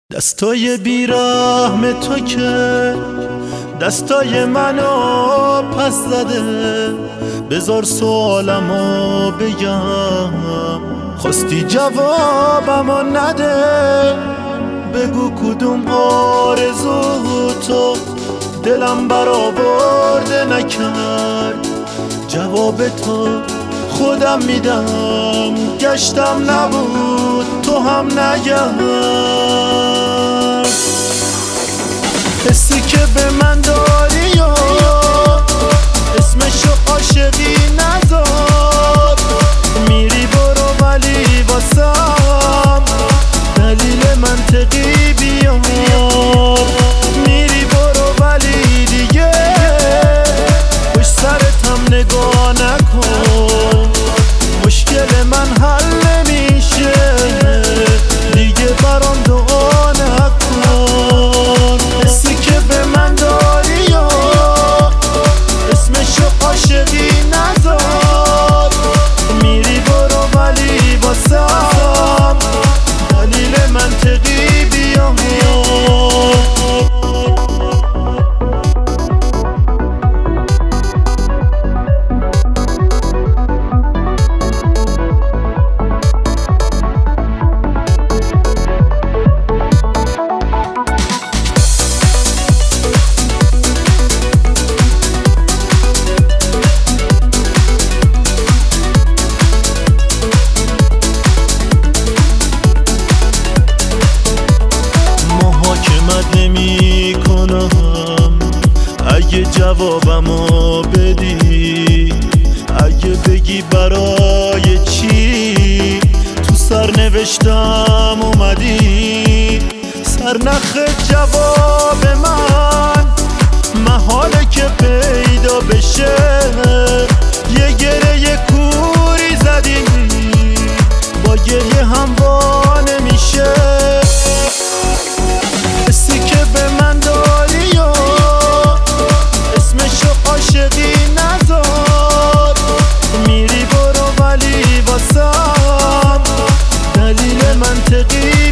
دستای بیرحم تو که دستای منو پس زده، بذار سوالمو بگم، خواستی جوابمو نده. بگو کدوم آرزو تو دلم برآورده نکرد، جواب تو خودم میدم، گشتم نبود تو هم نگرد. حسی که به من داری و اسمشو عاشقی نذار، میری برو ولی واسم دلیل منطقی بیار. میری برو ولی دیگه پشت سرتم نگاه نکن، مشکل من حل نمیشه دیگه، برام دعا نکن. حسی که به من داری و اسمشو عاشقی نذار، میری برو ولی واسم دلیل منطقی بیار. نمی کنم اگه جوابمو بدی، اگه بگی برای چی تو سرنوشتم اومدی. سرنخ جواب من محاله که پیدا بشه، یه گره کوری زدی با گریه هم وا نمیشه. حسی که به من داری و اسمشو عاشقی نذار، میری برو ولی واسم دلیل منطقی